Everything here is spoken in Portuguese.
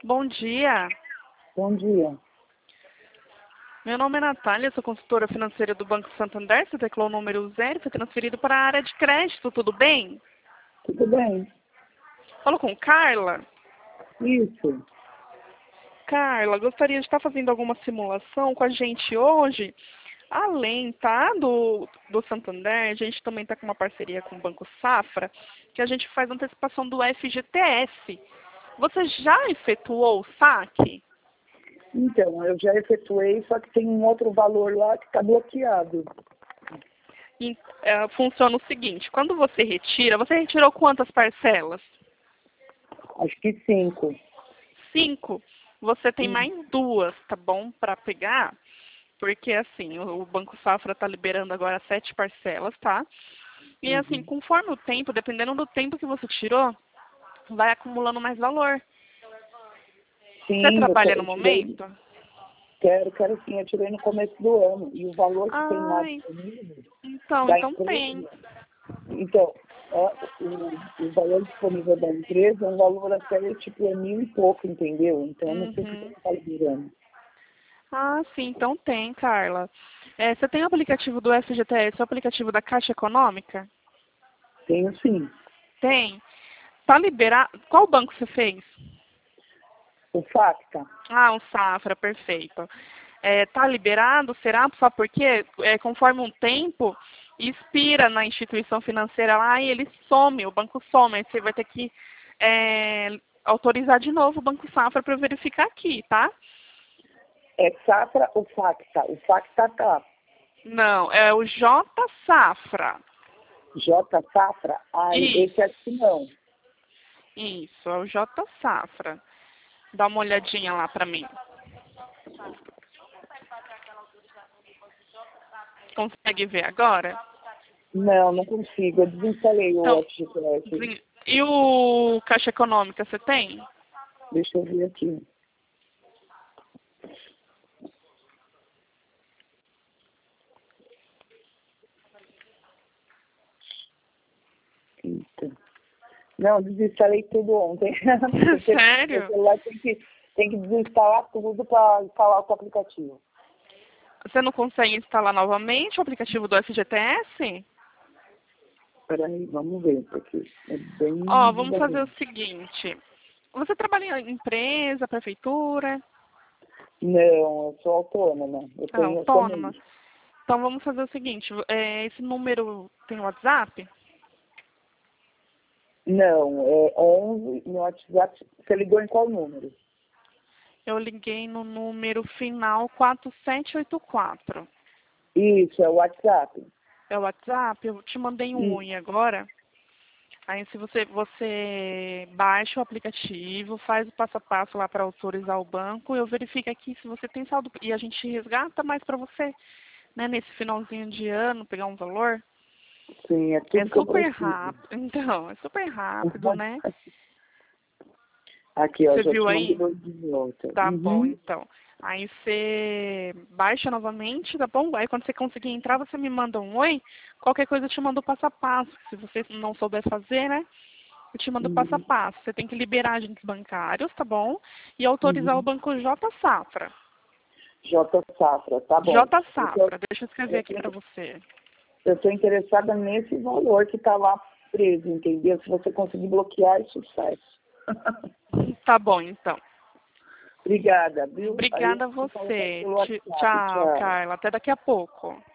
Bom dia. Bom dia. Meu nome é Natália, sou consultora financeira do Banco Santander. Você teclou o número 0, foi transferido para a área de crédito, tudo bem? Tudo bem? Falo com Carla. Isso. Carla, gostaria de estar fazendo alguma simulação com a gente hoje. Além, tá, do Santander, a gente também está com uma parceria com o Banco Safra, que a gente faz antecipação do FGTS. Você já efetuou o saque? Então, eu já efetuei, só que tem um outro valor lá que está bloqueado. Funciona o seguinte, quando você retirou quantas parcelas? Acho que 5. 5. Você tem mais 2, tá bom, para pegar? Porque assim, o Banco Safra está liberando agora 7 parcelas, tá? E assim, conforme o tempo, dependendo do tempo que você tirou, vai acumulando mais valor. Sim, Você trabalha eu no tirei, momento? quero sim, eu tirei no começo do ano. E o valor que tem lá Ai, disponível da então tem. empresa, então, o valor disponível da empresa é um valor até tipo é 1.000 e pouco, entendeu? Então eu não sei o que Uhum. está liberando. Ah, sim, então tem, Carla. Você tem o aplicativo do FGTS, o aplicativo da Caixa Econômica? Tenho sim. Tem. Tá liberado. Qual banco você fez? O Facta. Ah, o Safra, perfeito. Tá liberado? Será? Só porque conforme um tempo expira na instituição financeira lá e ele some, o banco some. Aí você vai ter que autorizar de novo o Banco Safra para verificar aqui, tá? É Safra ou Facta? O Facta tá. Não, é o J Safra. J Safra? Ai, esse Isso, aqui não. isso, é o J Safra. Dá uma olhadinha lá para mim. Consegue ver agora? Não, não consigo. Eu desinstalei o Então, FGTS. e o Caixa Econômica você tem? Deixa eu ver aqui. Eita. Não, desinstalei tudo ontem. Porque o Sério? celular tem que desinstalar tudo para instalar o aplicativo. Você não consegue instalar novamente o aplicativo do FGTS? Peraí, vamos ver, porque é bem Ó, vamos fazer o devagar. seguinte. Você trabalha em empresa, prefeitura? Não, eu sou autônoma. É Eu autônoma? somente. Então vamos fazer o seguinte. Esse número tem WhatsApp? Não, é 11 no WhatsApp. Você ligou em qual número? Eu liguei no número final 4784. Isso, é o WhatsApp. É o WhatsApp? Eu te mandei um Isso. oi agora. Aí se você baixa o aplicativo, faz o passo a passo lá para autorizar o banco, eu verifico aqui se você tem saldo e a gente resgata mais para você, né, nesse finalzinho de ano, pegar um valor. Sim, é É tudo que eu super preciso. rápido, então, é super rápido, né? Aqui, ó, Você já viu te aí? mandei de volta. Tá bom, Uhum. então. Aí você baixa novamente, tá bom? Aí quando você conseguir entrar, você me manda um oi. Qualquer coisa eu te mando passo a passo. Se você não souber fazer, né? Eu te mando passo a Uhum. passo. Você tem que liberar agentes bancários, tá bom? E autorizar o Uhum. banco J Safra. J Safra, tá bom. J Safra, deixa eu escrever aqui para você. Eu tô interessada nesse valor que tá lá preso, entendeu? Se você conseguir bloquear, é sucesso. Tá bom, então. Obrigada, viu? Aí eu Obrigada a te falo mais você. pelo WhatsApp. Tchau, Tchau. Carla. Até daqui a pouco.